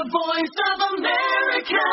The Voice of America.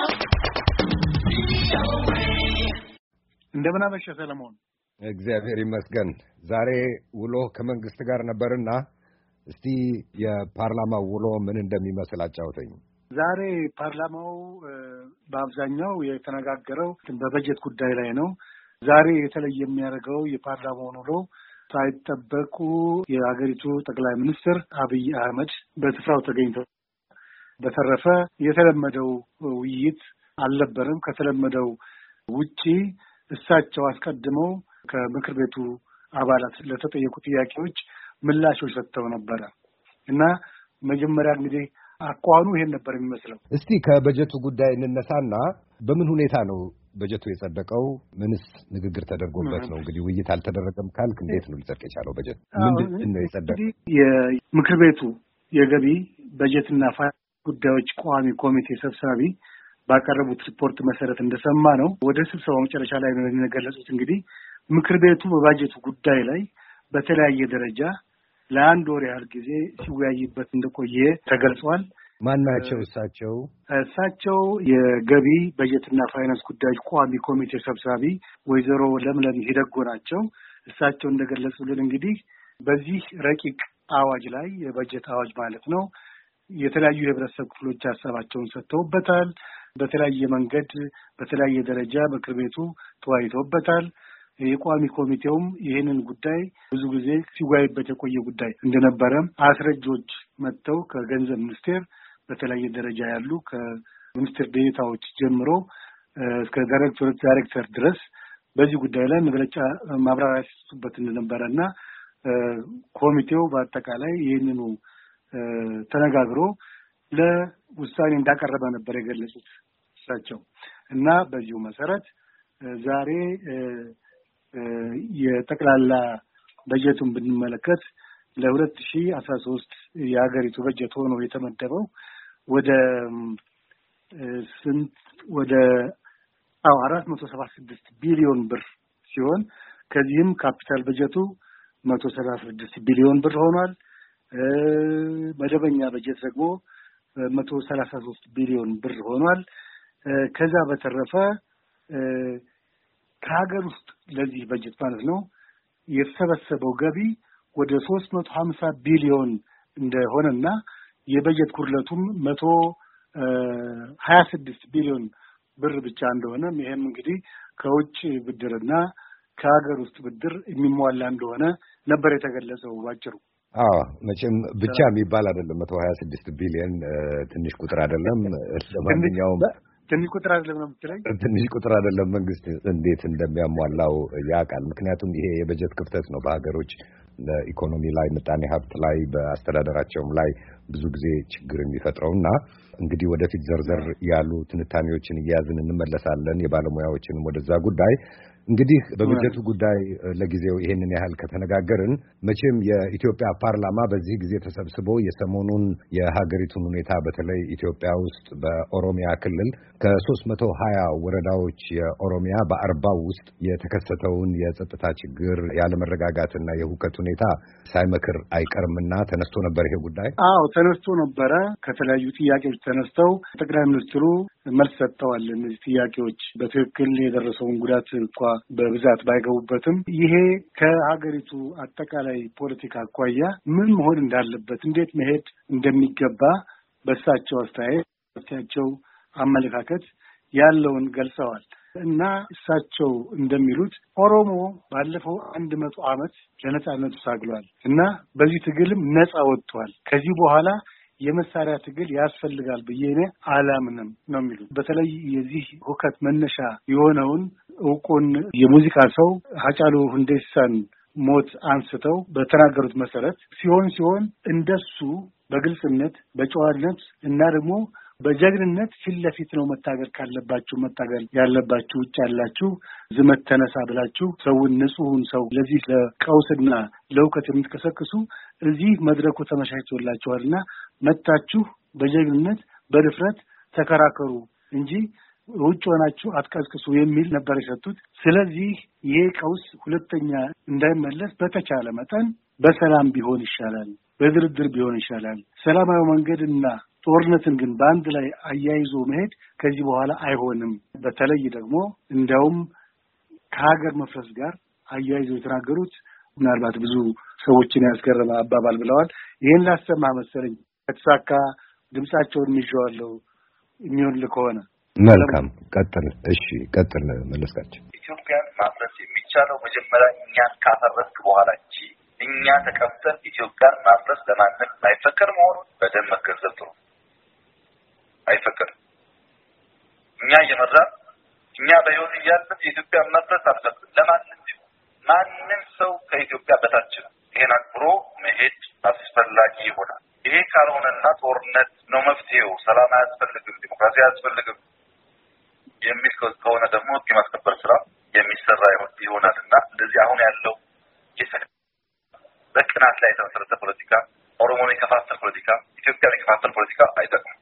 እንደምን አመሸህ ሰለሞን? እግዚአብሔር ይመስገን። ዛሬ ውሎ ከመንግስት ጋር ነበርና እስቲ የፓርላማው ውሎ ምን እንደሚመስል አጫውተኝ። ዛሬ ፓርላማው በአብዛኛው የተነጋገረው በበጀት ጉዳይ ላይ ነው። ዛሬ የተለየ የሚያደርገው የፓርላማውን ውሎ ሳይጠበቁ የሀገሪቱ ጠቅላይ ሚኒስትር አብይ አህመድ በስፍራው ተገኝተው፣ በተረፈ የተለመደው ውይይት አልነበረም። ከተለመደው ውጪ እሳቸው አስቀድመው ከምክር ቤቱ አባላት ለተጠየቁ ጥያቄዎች ምላሾች ሰጥተው ነበረ እና መጀመሪያ እንግዲህ አቋኑ ይሄን ነበር የሚመስለው። እስቲ ከበጀቱ ጉዳይ እንነሳና በምን ሁኔታ ነው በጀቱ የጸደቀው? ምንስ ንግግር ተደርጎበት ነው? እንግዲህ ውይይት አልተደረገም ካልክ እንዴት ነው ሊጸድቅ የቻለው? በጀት ምንድን ነው የጸደቀው? የምክር ቤቱ የገቢ በጀትና ፋይናንስ ጉዳዮች ቋሚ ኮሚቴ ሰብሳቢ ባቀረቡት ሪፖርት መሰረት እንደሰማ ነው ወደ ስብሰባው መጨረሻ ላይ ነው የገለጹት። እንግዲህ ምክር ቤቱ በባጀቱ ጉዳይ ላይ በተለያየ ደረጃ ለአንድ ወር ያህል ጊዜ ሲወያይበት እንደቆየ ተገልጿል። ማናቸው እሳቸው? እሳቸው የገቢ በጀትና ፋይናንስ ጉዳዮች ቋሚ ኮሚቴ ሰብሳቢ ወይዘሮ ለምለም ሂደጎ ናቸው። እሳቸው እንደገለጹልን እንግዲህ በዚህ ረቂቅ አዋጅ ላይ የበጀት አዋጅ ማለት ነው የተለያዩ የህብረተሰብ ክፍሎች ሀሳባቸውን ሰጥተውበታል። በተለያየ መንገድ በተለያየ ደረጃ ምክር ቤቱ ተወያይተውበታል። የቋሚ ኮሚቴውም ይህንን ጉዳይ ብዙ ጊዜ ሲወያይበት የቆየ ጉዳይ እንደነበረ አስረጆች መጥተው ከገንዘብ ሚኒስቴር በተለያየ ደረጃ ያሉ ከሚኒስትር ዴኤታዎች ጀምሮ እስከ ዳይሬክተር ድረስ በዚህ ጉዳይ ላይ መግለጫ ማብራሪያ ሲሰጡበት እንደነበረና ኮሚቴው በአጠቃላይ ይህንኑ ተነጋግሮ ለውሳኔ እንዳቀረበ ነበር የገለጹት እሳቸው እና በዚሁ መሰረት ዛሬ የጠቅላላ በጀቱን ብንመለከት ለ2013 የሀገሪቱ በጀት ሆኖ የተመደበው ወደ 476 ቢሊዮን ብር ሲሆን ከዚህም ካፒታል በጀቱ 136 ቢሊዮን ብር ሆኗል። መደበኛ በጀት ደግሞ 133 ቢሊዮን ብር ሆኗል። ከዛ በተረፈ ከሀገር ውስጥ ለዚህ በጀት ማለት ነው የተሰበሰበው ገቢ ወደ 350 ቢሊዮን እንደሆነና የበጀት ጉድለቱም 126 ቢሊዮን ብር ብቻ እንደሆነ ይሄም እንግዲህ ከውጭ ብድርና ከሀገር ውስጥ ብድር የሚሟላ እንደሆነ ነበር የተገለጸው ባጭሩ። መቼም ብቻ የሚባል አይደለም። 126 ቢሊዮን ትንሽ ቁጥር አይደለም። ለማንኛውም ትንሽ ቁጥር አይደለም ነው የምትለኝ? ትንሽ ቁጥር አይደለም። መንግስት እንዴት እንደሚያሟላው ያውቃል። ምክንያቱም ይሄ የበጀት ክፍተት ነው በሀገሮች ኢኮኖሚ ላይ፣ ምጣኔ ሀብት ላይ፣ በአስተዳደራቸውም ላይ ብዙ ጊዜ ችግር የሚፈጥረውና እንግዲህ ወደፊት ዘርዘር ያሉ ትንታኔዎችን እያያዝን እንመለሳለን፣ የባለሙያዎችንም ወደዛ ጉዳይ። እንግዲህ በበጀቱ ጉዳይ ለጊዜው ይሄንን ያህል ከተነጋገርን መቼም የኢትዮጵያ ፓርላማ በዚህ ጊዜ ተሰብስቦ የሰሞኑን የሀገሪቱን ሁኔታ በተለይ ኢትዮጵያ ውስጥ በኦሮሚያ ክልል ከ320 ወረዳዎች የኦሮሚያ በ40 ውስጥ የተከሰተውን የጸጥታ ችግር ያለመረጋጋትና የሁከት ሁኔታ ሳይመክር አይቀርምና ተነስቶ ነበር ይሄ ጉዳይ። ተነስቶ ነበረ። ከተለያዩ ጥያቄዎች ተነስተው ጠቅላይ ሚኒስትሩ መልስ ሰጥተዋል። እነዚህ ጥያቄዎች በትክክል የደረሰውን ጉዳት እንኳ በብዛት ባይገቡበትም ይሄ ከሀገሪቱ አጠቃላይ ፖለቲካ አኳያ ምን መሆን እንዳለበት፣ እንዴት መሄድ እንደሚገባ በእሳቸው አስተያየት፣ በእሳቸው አመለካከት ያለውን ገልጸዋል እና እሳቸው እንደሚሉት ኦሮሞ ባለፈው 100 ዓመት ለነጻነቱ ታግሏል እና በዚህ ትግልም ነጻ ወጥቷል። ከዚህ በኋላ የመሳሪያ ትግል ያስፈልጋል ብዬ እኔ አላምንም ነው የሚሉት። በተለይ የዚህ ሁከት መነሻ የሆነውን እውቁን የሙዚቃ ሰው ሃጫሉ ሁንዴሳን ሞት አንስተው በተናገሩት መሰረት ሲሆን እንደሱ በግልጽነት በጨዋነት እና ደግሞ በጀግንነት ፊት ለፊት ነው መታገል ካለባችሁ መታገል ያለባችሁ። ውጭ ያላችሁ ዝመት ተነሳ ብላችሁ ሰውን ንጹሑን ሰው ለዚህ ለቀውስና ለውከት የምትከሰክሱ እዚህ መድረኩ ተመቻችቶላችኋልና መጣችሁ በጀግንነት በድፍረት ተከራከሩ እንጂ ውጭ ሆናችሁ አትቀስቅሱ የሚል ነበር የሰጡት። ስለዚህ ይሄ ቀውስ ሁለተኛ እንዳይመለስ በተቻለ መጠን በሰላም ቢሆን ይሻላል፣ በድርድር ቢሆን ይሻላል። ሰላማዊ መንገድና ጦርነትን ግን በአንድ ላይ አያይዞ መሄድ ከዚህ በኋላ አይሆንም። በተለይ ደግሞ እንዲያውም ከሀገር መፍረስ ጋር አያይዞ የተናገሩት ምናልባት ብዙ ሰዎችን ያስገረመ አባባል ብለዋል። ይሄን ላሰማ መሰለኝ ከተሳካ ድምጻቸውን ይዤዋለሁ የሚሆን ከሆነ መልካም ቀጥል። እሺ ቀጥል መለስካቸው። ኢትዮጵያን ማፍረስ የሚቻለው መጀመሪያ እኛን ካፈረስክ በኋላ እንጂ እኛ ተቀምጠን ኢትዮጵያን ማፍረስ ለማንም አይፈቀድ መሆኑን በደንብ መገንዘብ ጥሩ። አይፈቀድም። እኛ እየመራን እኛ በህይወት እያለን የኢትዮጵያን መፍረስ አልፈቅድም ለማንም ቢሆን። ማንም ሰው ከኢትዮጵያ በታች ነው። ይሄን አክብሮ መሄድ አስፈላጊ ይሆናል። ይሄ ካልሆነና ጦርነት ነው መፍትሄው፣ ሰላም አያስፈልግም፣ ዲሞክራሲ አያስፈልግም የሚል ከሆነ ደግሞ ህግ የማስከበር ስራ የሚሰራ ይሆናልና እንደዚህ አሁን ያለው በቅናት ላይ የተመሰረተ ፖለቲካ፣ ኦሮሞን የከፋፈል ፖለቲካ፣ ኢትዮጵያን የከፋፈል ፖለቲካ አይጠቅምም።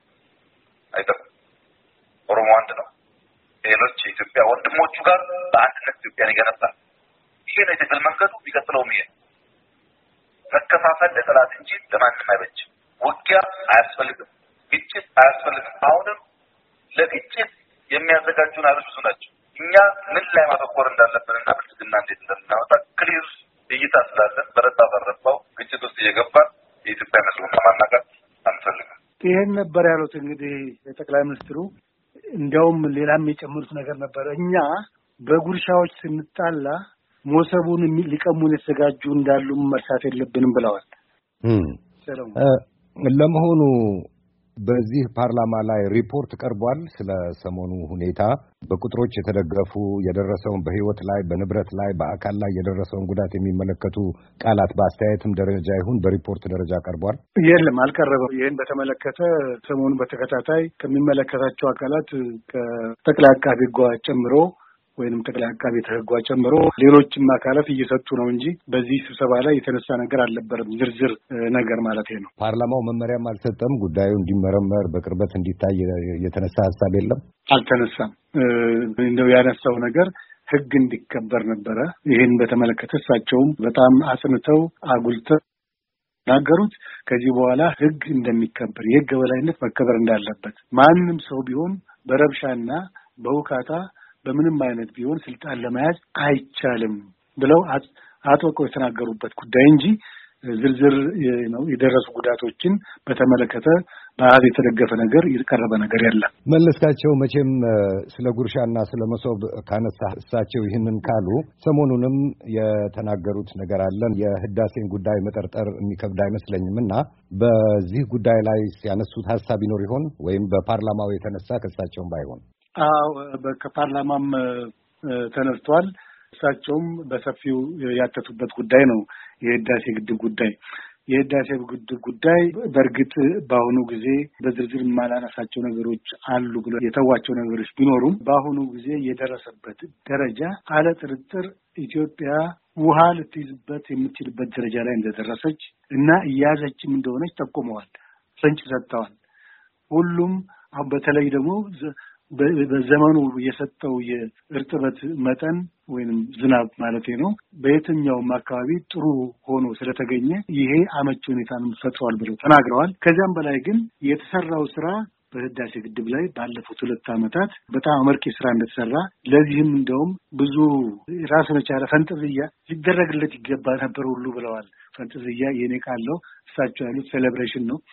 ኦሮሞ አንድ ነው። ሌሎች የኢትዮጵያ ወንድሞቹ ጋር በአንድነት ኢትዮጵያን ይገነባል። ይሄ ነው የትግል መንገዱ። የሚቀጥለውም ይሄ መከፋፈል ለጠላት እንጂ ለማንም አይበጅም። ውጊያ አያስፈልግም፣ ግጭት አያስፈልግም። አሁንም ለግጭት የሚያዘጋጁን ኃይሎች ብዙ ናቸው። እኛ ምን ላይ ማተኮር እንዳለብንና ብልጽግና እንዴት እንደምናወጣ ክሊር እይታ ስላለን በረታ በረባው ግጭት ውስጥ እየገባን የኢትዮጵያ መስሎና ማናጋት አንፈልግም። ይሄን ነበር ያሉት። እንግዲህ የጠቅላይ ሚኒስትሩ እንዲያውም ሌላም የጨመሩት ነገር ነበር። እኛ በጉርሻዎች ስንጣላ ሞሰቡን ሊቀሙን የተዘጋጁ እንዳሉ መርሳት የለብንም ብለዋል። ለመሆኑ በዚህ ፓርላማ ላይ ሪፖርት ቀርቧል ስለ ሰሞኑ ሁኔታ በቁጥሮች የተደገፉ የደረሰውን በህይወት ላይ በንብረት ላይ በአካል ላይ የደረሰውን ጉዳት የሚመለከቱ ቃላት በአስተያየትም ደረጃ ይሁን በሪፖርት ደረጃ ቀርቧል? የለም፣ አልቀረበም። ይህን በተመለከተ ሰሞኑን በተከታታይ ከሚመለከታቸው አካላት ከጠቅላይ አቃቤ ሕግ ጨምሮ ወይንም ጠቅላይ አቃቤ ሕግ ጨምሮ ሌሎችም አካላት እየሰጡ ነው እንጂ በዚህ ስብሰባ ላይ የተነሳ ነገር አልነበረም። ዝርዝር ነገር ማለት ነው። ፓርላማው መመሪያም አልሰጠም። ጉዳዩ እንዲመረመር በቅርበት እንዲታይ የተነሳ ሀሳብ የለም፣ አልተነሳም። እንደው ያነሳው ነገር ሕግ እንዲከበር ነበረ። ይህን በተመለከተ እሳቸውም በጣም አጽንተው አጉልተው ናገሩት። ከዚህ በኋላ ሕግ እንደሚከበር የሕግ በላይነት መከበር እንዳለበት ማንም ሰው ቢሆን በረብሻና በውካታ በምንም አይነት ቢሆን ስልጣን ለመያዝ አይቻልም ብለው አጥብቀው የተናገሩበት ጉዳይ እንጂ ዝርዝር ነው የደረሱ ጉዳቶችን በተመለከተ በአሃዝ የተደገፈ ነገር የቀረበ ነገር የለም። መለስካቸው፣ መቼም ስለ ጉርሻና ስለ መሶብ ካነሳ እሳቸው ይህንን ካሉ ሰሞኑንም የተናገሩት ነገር አለን። የህዳሴን ጉዳይ መጠርጠር የሚከብድ አይመስለኝም እና በዚህ ጉዳይ ላይ ያነሱት ሀሳብ ይኖር ይሆን ወይም በፓርላማው የተነሳ ከእሳቸውም ባይሆን? ከፓርላማም ተነስቷል። እሳቸውም በሰፊው ያተቱበት ጉዳይ ነው የህዳሴ ግድብ ጉዳይ። የህዳሴ ግድብ ጉዳይ በእርግጥ በአሁኑ ጊዜ በዝርዝር የማላነሳቸው ነገሮች አሉ ብሎ የተዋቸው ነገሮች ቢኖሩም በአሁኑ ጊዜ የደረሰበት ደረጃ አለ ጥርጥር ኢትዮጵያ ውሃ ልትይዝበት የምትችልበት ደረጃ ላይ እንደደረሰች እና እያዘችም እንደሆነች ጠቁመዋል፣ ፍንጭ ሰጥተዋል። ሁሉም በተለይ ደግሞ በዘመኑ የሰጠው የእርጥበት መጠን ወይንም ዝናብ ማለት ነው በየትኛውም አካባቢ ጥሩ ሆኖ ስለተገኘ ይሄ አመቺ ሁኔታን ፈጥሯል ብለው ተናግረዋል። ከዚያም በላይ ግን የተሰራው ስራ በህዳሴ ግድብ ላይ ባለፉት 2 ዓመታት በጣም አመርቂ ስራ እንደተሰራ ለዚህም እንደውም ብዙ ራሱን የቻለ ፈንጠዝያ ሊደረግለት ይገባ ነበር ሁሉ ብለዋል። ፈንጠዝያ የኔ ቃል ነው፣ እሳቸው ያሉት ሴሌብሬሽን ነው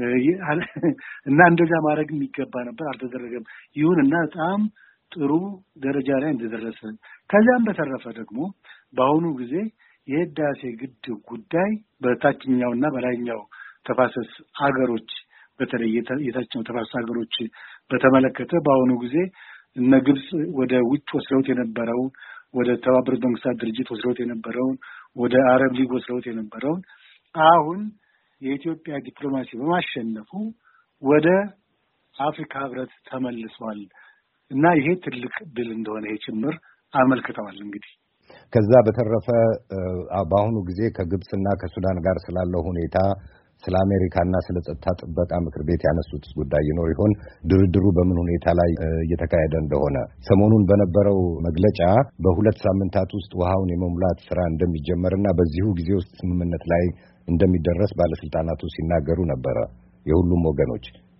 እና እንደዛ ማድረግ የሚገባ ነበር፣ አልተደረገም። ይሁንና በጣም ጥሩ ደረጃ ላይ እንደደረሰ ከዚያም በተረፈ ደግሞ በአሁኑ ጊዜ የህዳሴ ግድብ ጉዳይ በታችኛውና በላይኛው ተፋሰስ ሀገሮች በተለይ የታችኛው ተፋሰስ ሀገሮች በተመለከተ በአሁኑ ጊዜ እነ ግብጽ ወደ ውጭ ወስደውት የነበረውን ወደ ተባበሩት መንግስታት ድርጅት ወስደውት የነበረውን ወደ አረብ ሊግ ወስደውት የነበረውን አሁን የኢትዮጵያ ዲፕሎማሲ በማሸነፉ ወደ አፍሪካ ህብረት ተመልሷል እና ይሄ ትልቅ ድል እንደሆነ ጭምር አመልክተዋል። እንግዲህ ከዛ በተረፈ በአሁኑ ጊዜ ከግብጽና ከሱዳን ጋር ስላለው ሁኔታ ስለ አሜሪካና ስለ ጸጥታ ጥበቃ ምክር ቤት ያነሱት ጉዳይ ይኖር ይሆን? ድርድሩ በምን ሁኔታ ላይ እየተካሄደ እንደሆነ ሰሞኑን በነበረው መግለጫ በ2 ሳምንታት ውስጥ ውሃውን የመሙላት ስራ እንደሚጀመርና በዚሁ ጊዜ ውስጥ ስምምነት ላይ እንደሚደረስ ባለስልጣናቱ ሲናገሩ ነበረ። የሁሉም ወገኖች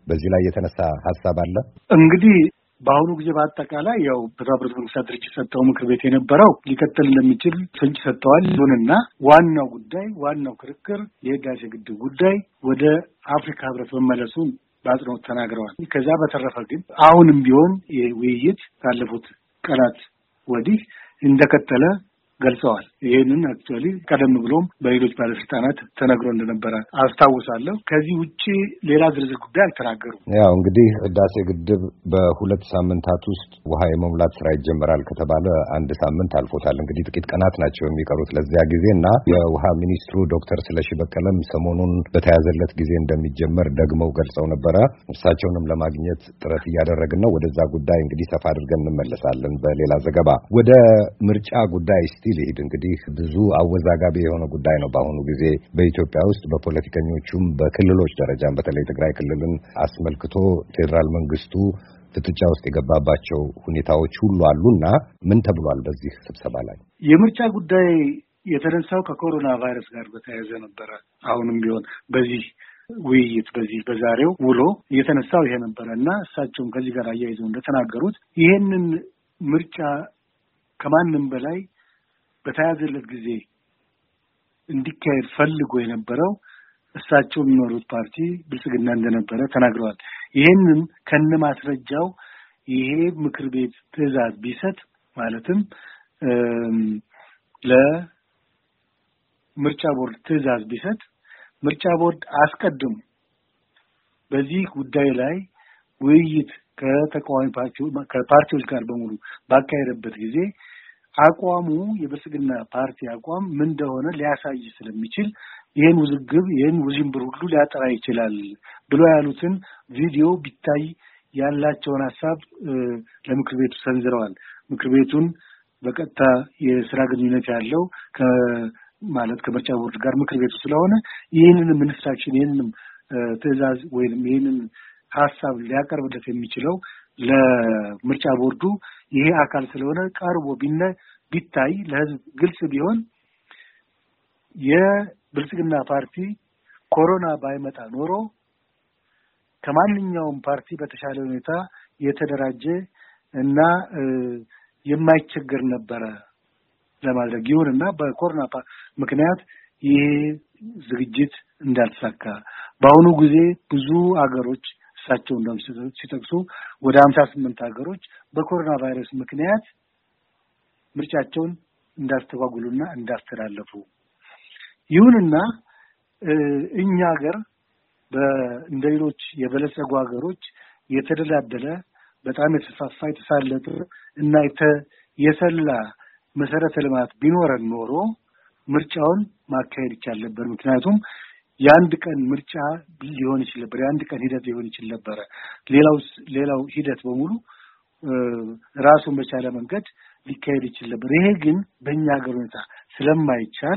በዚህ ላይ የተነሳ ሐሳብ አለ እንግዲህ በአሁኑ ጊዜ በአጠቃላይ ያው በተባበሩት መንግስታት ድርጅት ሰጠው ምክር ቤት የነበረው ሊቀጥል እንደሚችል ፍንጭ ሰጥተዋል። ይሁንና ዋናው ክርክር የህዳሴ ግድብ ጉዳይ ወደ አፍሪካ ህብረት መመለሱን በአጽንኦት ተናግረዋል። ከዛ በተረፈ ግን አሁንም ቢሆን የውይይት ካለፉት ቀናት ወዲህ እንደቀጠለ ገልጸዋል። ይሄንን አክቹአሊ ቀደም ብሎም በሌሎች ባለስልጣናት ተነግሮ እንደነበረ አስታውሳለሁ። ከዚህ ውጪ ሌላ ዝርዝር ጉዳይ አልተናገሩም። ያው እንግዲህ ህዳሴ ግድብ በ2 ሳምንታት ውስጥ ውሃ የመሙላት ስራ ይጀምራል ከተባለ 1 ሳምንት አልፎታል። እንግዲህ ጥቂት ቀናት ናቸው የሚቀሩት ለዚያ ጊዜና የውሃ ሚኒስትሩ ዶክተር ስለሺ በቀለም ሰሞኑን በተያዘለት ጊዜ እንደሚጀመር ደግመው ገልጸው ነበረ። እርሳቸውንም ለማግኘት ጥረት እያደረግን ነው። ወደዛ ጉዳይ እንግዲህ ሰፋ አድርገን እንመለሳለን በሌላ ዘገባ። ወደ ምርጫ ጉዳይ ሊሄድ እንግዲህ ብዙ አወዛጋቢ የሆነ ጉዳይ ነው በአሁኑ ጊዜ በኢትዮጵያ ውስጥ በፖለቲከኞቹም በክልሎች ደረጃም በተለይ ትግራይ ክልልን አስመልክቶ ፌዴራል መንግስቱ ፍጥጫ ውስጥ የገባባቸው ሁኔታዎች ሁሉ አሉና ምን ተብሏል በዚህ ስብሰባ ላይ? የምርጫ ጉዳይ የተነሳው ከኮሮና ቫይረስ ጋር በተያያዘ ነበረ። አሁንም ቢሆን በዚህ ውይይት በዛሬው ውሎ የተነሳው ይሄ ነበረ እና እሳቸውም ከዚህ ጋር አያይዘው እንደተናገሩት ይሄንን ምርጫ ከማንም በላይ በተያዘለት ጊዜ እንዲካሄድ ፈልጎ የነበረው እሳቸው የሚኖሩት ፓርቲ ብልጽግና እንደነበረ ተናግረዋል። ይሄንን ከነማስረጃው ይሄ ምክር ቤት ትዕዛዝ ቢሰጥ ማለትም ለምርጫ ቦርድ ትዕዛዝ ቢሰጥ ምርጫ ቦርድ አስቀድሞ በዚህ ጉዳይ ላይ ውይይት ከተቃዋሚ ፓርቲዎች ጋር በሙሉ ባካሄደበት ጊዜ አቋሙ የብልጽግና ፓርቲ አቋም ምን እንደሆነ ሊያሳይ ስለሚችል ይሄን ውዥንብር ሁሉ ሊያጠራ ይችላል ብሎ ያሉትን ቪዲዮ ቢታይ ያላቸውን ሐሳብ ለምክር ቤቱ ሰንዝረዋል። ምክር ቤቱን በቀጥታ የሥራ ግንኙነት ያለው ከምርጫ ቦርድ ጋር ምክር ቤቱ ስለሆነ ይሄንን ኢንስትራክሽን ይሄንን ትዕዛዝ ወይም ይሄንን ሐሳብ ሊያቀርብለት የሚችለው ለምርጫ ቦርዱ ይሄ አካል ስለሆነ ቀርቦ ቢታይ ለህዝብ ግልጽ ቢሆን የብልጽግና ፓርቲ ኮሮና ባይመጣ ኖሮ ከማንኛውም ፓርቲ በተሻለ ሁኔታ የተደራጀ እና የማይቸገር ነበረ ለማድረግ ይሁንና በኮሮና ምክንያት ይሄ ዝግጅት እንዳልተሳካ በአሁኑ ጊዜ ብዙ አገሮች እሳቸው ሲጠቅሱ ወደ 58 ሀገሮች በኮሮና ቫይረስ ምክንያት ምርጫቸውን እንዳስተጓጉሉና እንዳስተላለፉ ይሁንና እኛ ሀገር እንደሌሎች የበለጸጉ ሀገሮች የተደላደለ በጣም የተስፋፋ የተሳለጠ እና የሰላ መሰረተ ልማት ቢኖረን ኖሮ ምርጫውን ማካሄድ ይቻል ነበር። ምክንያቱም የአንድ ቀን ምርጫ ሊሆን ይችላል ነበር፣ የአንድ ቀን ሂደት ሊሆን ይችላል ነበር። ሌላው ሂደት በሙሉ ራሱን በቻለ መንገድ ሊካሄድ ይችላል ነበር። ይሄ ግን በእኛ ሀገር ሁኔታ ስለማይቻል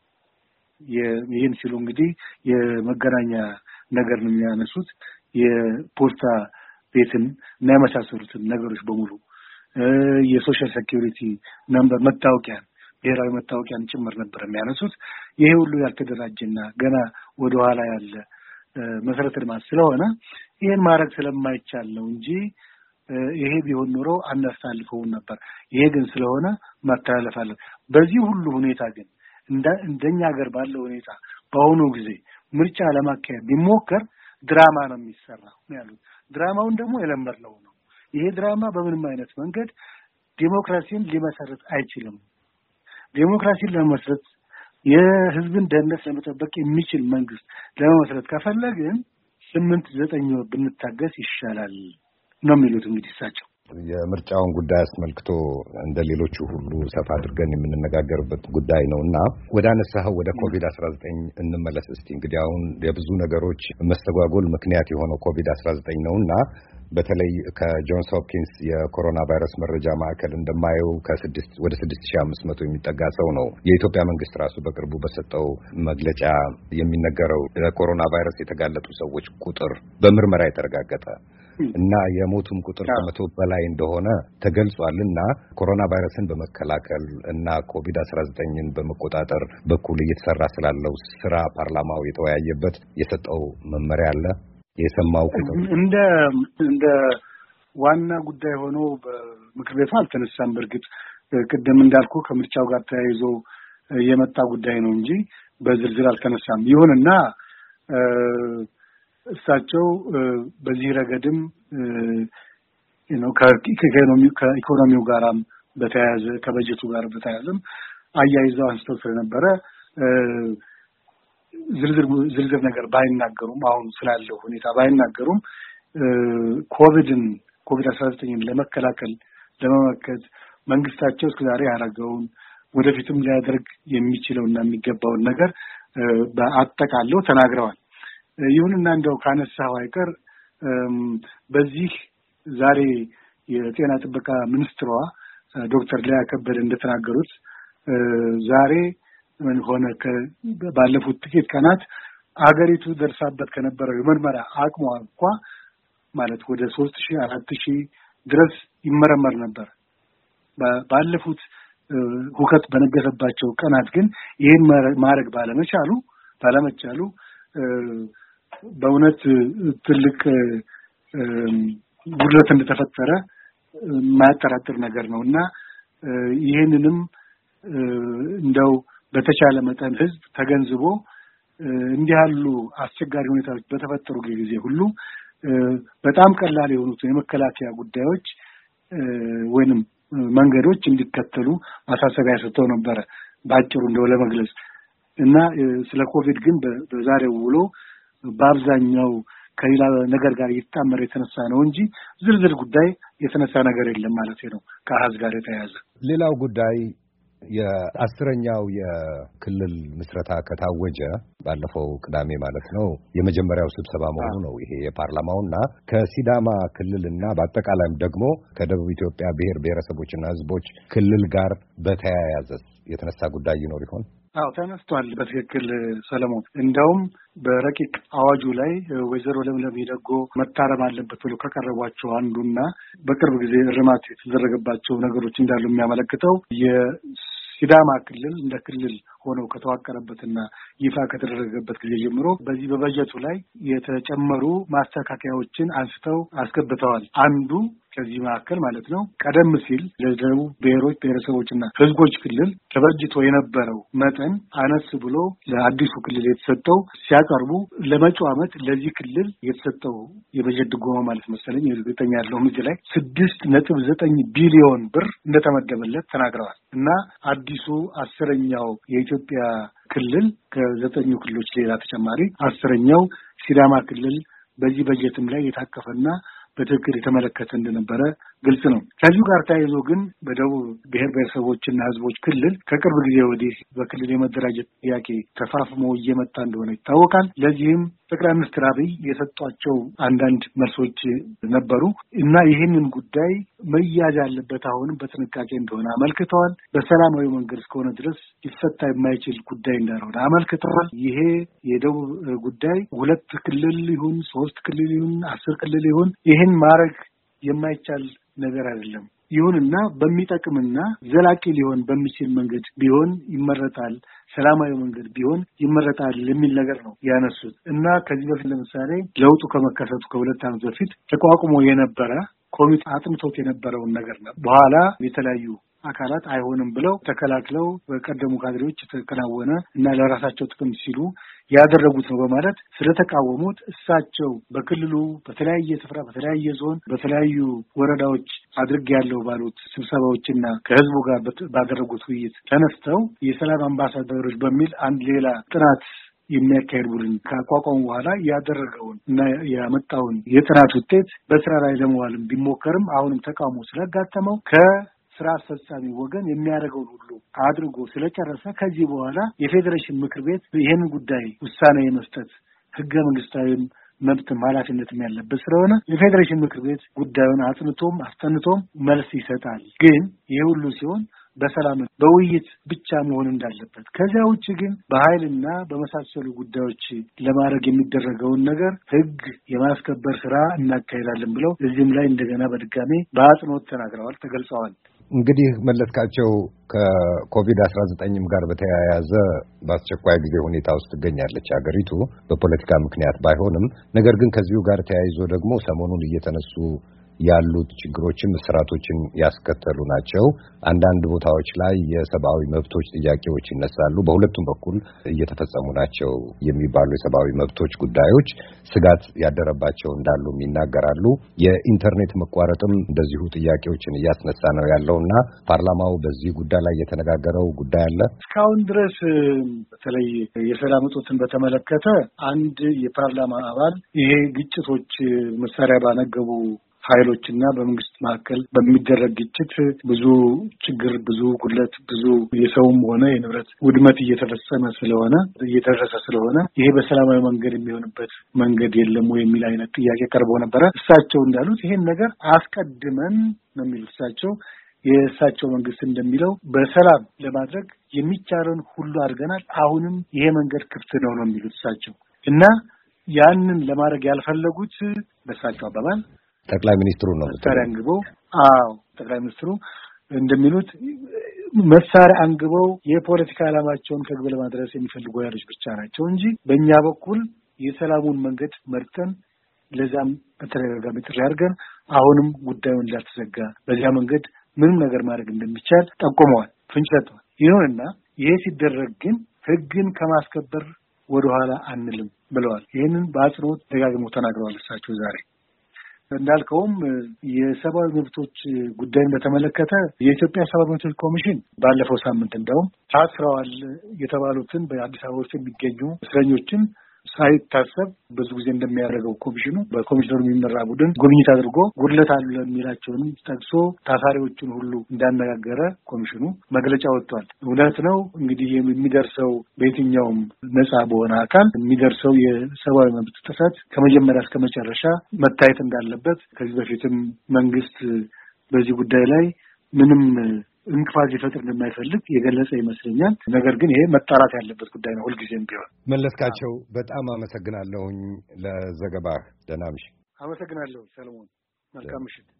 ይሄን ሲሉ እንግዲህ የመገናኛ ነገር ነው የሚያነሱት የፖስታ ቤትን እና የመሳሰሉትን ነገሮች በሙሉ የሶሻል ሴኩሪቲ ነምበር መታወቂያ ብሔራዊ መታወቂያን ጭምር ነበር የሚያነሱት። ይሄ ሁሉ ያልተደራጀና ገና ወደ ኋላ ያለ መሰረተ ልማት ስለሆነ ይሄን ማድረግ ስለማይቻል ነው እንጂ ይሄ ቢሆን ኖሮ አናስተላልፈውም ነበር። ይሄ ግን ስለሆነ ማስተላለፍ አለ። በዚህ ሁሉ ሁኔታ ግን እንደኛ ሀገር ባለው ሁኔታ በአሁኑ ጊዜ ምርጫ ለማካሄድ ቢሞከር ድራማ ነው የሚሰራው ያሉት። ድራማውን ደግሞ የለመድነው ነው። ይሄ ድራማ በምንም አይነት መንገድ ዲሞክራሲን ሊመሰረት አይችልም። ዲሞክራሲን ለመመስረት የህዝብን ደህንነት ለመጠበቅ የሚችል መንግስት ለመመስረት ከፈለግን 8-9 ወር ብንታገስ ይሻላል ነው የሚሉት እንግዲህ እሳቸው። የምርጫውን ጉዳይ አስመልክቶ እንደ ሌሎቹ ሁሉ ሰፋ አድርገን የምንነጋገርበት ጉዳይ ነውና ወደ አነሳኸው ወደ ኮቪድ-19 እንመለስ እስቲ። እንግዲህ አሁን የብዙ ነገሮች መስተጓጎል ምክንያት የሆነው ኮቪድ-19 ነውና በተለይ ከጆንስ ሆፕኪንስ የኮሮና ቫይረስ መረጃ ማዕከል እንደማየው ወደ 6500 የሚጠጋ ሰው ነው የኢትዮጵያ መንግስት ራሱ በቅርቡ በሰጠው መግለጫ የሚነገረው ለኮሮና ቫይረስ የተጋለጡ ሰዎች ቁጥር በምርመራ የተረጋገጠ እና የሞቱም ቁጥር ከ100 በላይ እንደሆነ ተገልጿልና ኮሮና ቫይረስን በመከላከል እና ኮቪድ-19ን በመቆጣጠር በኩል እየተሰራ ስላለው ስራ ፓርላማው የተወያየበት የሰጠው መመሪያ አለ። የሰማው ቁጥር እንደ ዋና ጉዳይ ሆኖ በምክር ቤቱ አልተነሳም። በርግጥ ቅድም እንዳልኩ ከምርጫው ጋር ተያይዞ የመጣ ጉዳይ ነው እንጂ በዝርዝር አልተነሳም። ይሁንና እሳቸው በዚህ ረገድም ከኢኮኖሚው ጋራም በተያያዘ ከበጀቱ ጋር በተያያዘም አያይዘው አንስተው ስለነበረ ዝርዝር ነገር ባይናገሩም አሁን ስላለው ሁኔታ ባይናገሩም ኮቪድ-19 ለመከላከል ለመመከት መንግስታቸው እስከዛሬ ያደረገውን ወደፊትም ሊያደርግ የሚችለውና የሚገባውን ነገር በአጠቃለው ተናግረዋል። ይሁንና እንደው ካነሳው አይቀር በዚህ ዛሬ የጤና ጥበቃ ሚኒስትሯ ዶክተር ሊያ ከበደ እንደተናገሩት ዛሬ ምን ሆነ ባለፉት ጥቂት ቀናት አገሪቱ ደርሳበት ከነበረው የምርመራ አቅሟ እንኳን ማለት ወደ 3000 4000 ድረስ ይመረመር ነበር። ባለፉት ሁከት በነገሰባቸው ቀናት ግን ይሄን ማድረግ ባለመቻሉ በእውነት ትልቅ ጉድለት እንደተፈጠረ ማያጠራጥር ነገር ነውና ይሄንንም እንደው በተቻለ መጠን ህዝብ ተገንዝቦ እንዲህ ያሉ አስቸጋሪ ሁኔታዎች በተፈጠሩ ጊዜ ሁሉ በጣም ቀላል የሆኑት የመከላከያ ጉዳዮች ወይንም መንገዶች እንዲከተሉ ማሳሰቢያ ሰጥተው ነበር ባጭሩ እንደው ለመግለጽ እና ስለ ኮቪድ ግን በዛሬው ውሎ በአብዛኛው ከሌላ ነገር ጋር ይጣመር የተነሳ ነው እንጂ ዝርዝር ጉዳይ የተነሳ ነገር የለም ማለት ነው ከአሃዝ ጋር የተያያዘ። ሌላው ጉዳይ የአስረኛው የክልል ምስረታ ከታወጀ ባለፈው ቅዳሜ ማለት ነው የመጀመሪያው ስብሰባ መሆኑ ነው ይሄ የፓርላማውና ከሲዳማ ክልልና በአጠቃላይም ደግሞ ከደቡብ ኢትዮጵያ ብሔር ብሔረሰቦችና ሕዝቦች ክልል ጋር በተያያዘ የተነሳ ጉዳይ ይኖር ይሆን? አዎ ተነስቷል። በትክክል ሰለሞን። እንደውም በረቂቅ አዋጁ ላይ ወይዘሮ ለምለም ይደጎ መታረም አለበት ብሎ ከቀረቧቸው አንዱና በቅርብ ጊዜ እርማት የተደረገባቸው ነገሮች እንዳሉ የሚያመለክተው የሲዳማ ክልል እንደ ክልል ሆኖ ከተዋቀረበትና ይፋ ከተደረገበት ጊዜ ጀምሮ በዚህ በበጀቱ ላይ የተጨመሩ ማስተካከያዎችን አንስተው አስገብተዋል። አንዱ ከዚህ መካከል ማለት ነው ቀደም ሲል ለደቡብ ብሔሮች ብሔረሰቦችና ሕዝቦች ክልል ተበጅቶ የነበረው መጠን አነስ ብሎ ለአዲሱ ክልል የተሰጠው ሲያቀርቡ ለመጪው ዓመት ለዚህ ክልል የተሰጠው የበጀት ድጎማ ማለት መሰለኝ እርግጠኛ አይደለሁም እዚህ ላይ 6.9 ቢሊዮን ብር እንደተመደበለት ተናግረዋል። እና አዲሱ አስረኛው የኢትዮጵያ ክልል ከ9 ክልሎች ሌላ ተጨማሪ አስረኛው ሲዳማ ክልል በዚህ በጀትም ላይ የታቀፈና በትክክል የተመለከተ እንደነበረ ግልጽ ነው። ከዚሁ ጋር ተያይዞ ግን በደቡብ ብሔር ብሔረሰቦችና ሕዝቦች ክልል ከቅርብ ጊዜ ወዲህ በክልል የመደራጀት ጥያቄ ተፋፍሞ እየመጣ እንደሆነ ይታወቃል። ለዚህም ጠቅላይ ሚኒስትር አብይ የሰጧቸው አንዳንድ መልሶች ነበሩ እና ይህንን ጉዳይ መያዝ ያለበት አሁንም በጥንቃቄ እንደሆነ አመልክተዋል። በሰላማዊ መንገድ እስከሆነ ድረስ ሊፈታ የማይችል ጉዳይ እንዳልሆነ አመልክተዋል። ይሄ የደቡብ ጉዳይ 2 ክልል ይሁን 3 ክልል ይሁን 10 ክልል ይሁን ይህን ማድረግ የማይቻል ነገር አይደለም። ይሁንና በሚጠቅምና ዘላቂ ሊሆን በሚችል መንገድ ቢሆን ይመረጣል፣ ሰላማዊ መንገድ ቢሆን ይመረጣል የሚል ነገር ነው ያነሱት እና ከዚህ በፊት ለምሳሌ ለውጡ ከመከሰቱ ከ2 ዓመት በፊት ተቋቁሞ የነበረ ኮሚቴ አጥንቶት የነበረውን ነገር ነው በኋላ የተለያዩ አካላት አይሆንም ብለው ተከላክለው በቀደሙ ካድሬዎች ተከናወነ እና ለራሳቸው ጥቅም ሲሉ ያደረጉት ነው በማለት ስለተቃወሙት እሳቸው በክልሉ በተለያየ ስፍራ በተለያየ ዞን በተለያዩ ወረዳዎች አድርጌያለሁ ባሉት ስብሰባዎችና ከህዝቡ ጋር ባደረጉት ውይይት ተነስተው የሰላም አምባሳደሮች በሚል አንድ ሌላ ጥናት የሚያካሄድ ቡድን ካቋቋሙ በኋላ ያደረገውን እና ያመጣውን የጥናት ውጤት በስራ ላይ ለመዋልም ቢሞከርም አሁንም ተቃውሞ ስላጋጠመው ስራ አስፈጻሚ ወገን የሚያደርገውን ሁሉ አድርጎ ስለጨረሰ ከዚህ በኋላ የፌዴሬሽን ምክር ቤት ይሄን ጉዳይ ውሳኔ የመስጠት ህገ መንግስታዊም መብትም ኃላፊነትም ያለበት ስለሆነ የፌዴሬሽን ምክር ቤት ጉዳዩን አጥንቶም አስጠንቶም መልስ ይሰጣል። ግን ይሄ ሁሉ ሲሆን በሰላም በውይይት ብቻ መሆን እንዳለበት ከዚያ ውጭ ግን በኃይልና በመሳሰሉ ጉዳዮች ለማድረግ የሚደረገውን ነገር ህግ የማስከበር ስራ እናካሄዳለን ብለው እዚህም ላይ እንደገና በድጋሜ በአጽንኦት ተናግረዋል፣ ተገልጸዋል። እንግዲህ መለስካቸው ከኮቪድ-19 ጋር በተያያዘ በአስቸኳይ ጊዜ ሁኔታ ውስጥ ትገኛለች ሀገሪቱ በፖለቲካ ምክንያት ባይሆንም ነገር ግን ከዚሁ ጋር ተያይዞ ደግሞ ሰሞኑን እየተነሱ ያሉት ችግሮችን እስራቶችን ያስከተሉ ናቸው። አንዳንድ ቦታዎች ላይ የሰብአዊ መብቶች ጥያቄዎች ይነሳሉ። በሁለቱም በኩል እየተፈጸሙ ናቸው የሚባሉ የሰብአዊ መብቶች ጉዳዮች ስጋት ያደረባቸው እንዳሉ ይናገራሉ። የኢንተርኔት መቋረጥም እንደዚሁ ጥያቄዎችን እያስነሳ ነው ያለውና ፓርላማው በዚህ ጉዳይ ላይ የተነጋገረው ጉዳይ አለ። እስካሁን ድረስ በተለይ የሰላም እጦትን በተመለከተ አንድ የፓርላማ አባል ይሄ ግጭቶች መሳሪያ ባነገቡ ኃይሎችና በመንግስት መካከል በሚደረግ ግጭት ብዙ ችግር፣ ብዙ ጉድለት፣ ብዙ የሰውም ሆነ የንብረት ውድመት እየተደረሰ ስለሆነ ይሄ በሰላማዊ መንገድ የሚሆንበት መንገድ የለም ወይ የሚል አይነት ጥያቄ ቀርቦ ነበረ። እሳቸው እንዳሉት ይሄን ነገር አስቀድመን ነው የሚሉት የእሳቸው መንግስት እንደሚለው በሰላም ለማድረግ የሚቻለውን ሁሉ አድርገናል። አሁንም ይሄ መንገድ ክፍት ነው የሚሉት እሳቸው እና ያንን ለማድረግ ያልፈለጉት በእሳቸው አባባል ጠቅላይ ሚኒስትሩ ነው መሳሪያ አንግበው ጠቅላይ ሚኒስትሩ እንደሚሉት መሳሪያ አንግበው የፖለቲካ ዓላማቸውን ከግብ ለማድረስ የሚፈልጉ ኃይሎች ብቻ ናቸው እንጂ በእኛ በኩል የሰላሙን መንገድ መርጠን ለዛም በተደጋጋሚ ጥሪ አድርገን አሁንም ጉዳዩን እንዳልተዘጋ በዚያ መንገድ ምንም ነገር ማድረግ እንደሚቻል ጠቁመዋል፣ ፍንጭ ሰጥተዋል። ይሁንና ይሄ ሲደረግ ግን ሕግን ከማስከበር ወደኋላ አንልም ብለዋል። ይህንን በአጽንኦት ደጋግመው ተናግረዋል እሳቸው ዛሬ። እንዳልከውም የሰብአዊ መብቶች ጉዳይን በተመለከተ የኢትዮጵያ ሰብአዊ መብቶች ኮሚሽን ባለፈው ሳምንት እንደውም ታስረዋል የተባሉትን በአዲስ አበባ ውስጥ የሚገኙ እስረኞችን ሳይታሰብ ብዙ ጊዜ እንደሚያደርገው ኮሚሽኑ በኮሚሽነሩ የሚመራ ቡድን ጉብኝት አድርጎ ጉድለት አሉ የሚላቸውንም ጠቅሶ ታሳሪዎቹን ሁሉ እንዳነጋገረ ኮሚሽኑ መግለጫ ወጥቷል። እውነት ነው እንግዲህ የሚደርሰው በየትኛውም ነጻ በሆነ አካል የሚደርሰው የሰብአዊ መብት ጥሰት ከመጀመሪያ እስከ መጨረሻ መታየት እንዳለበት ከዚህ በፊትም መንግስት በዚህ ጉዳይ ላይ ምንም እንቅፋት ሊፈጥር እንደማይፈልግ የገለጸ ይመስለኛል። ነገር ግን ይሄ መጣራት ያለበት ጉዳይ ነው ሁልጊዜም ቢሆን። መለስካቸው በጣም አመሰግናለሁኝ ለዘገባህ። ደህና ምሽት። አመሰግናለሁ ሰለሞን። መልካም ምሽት።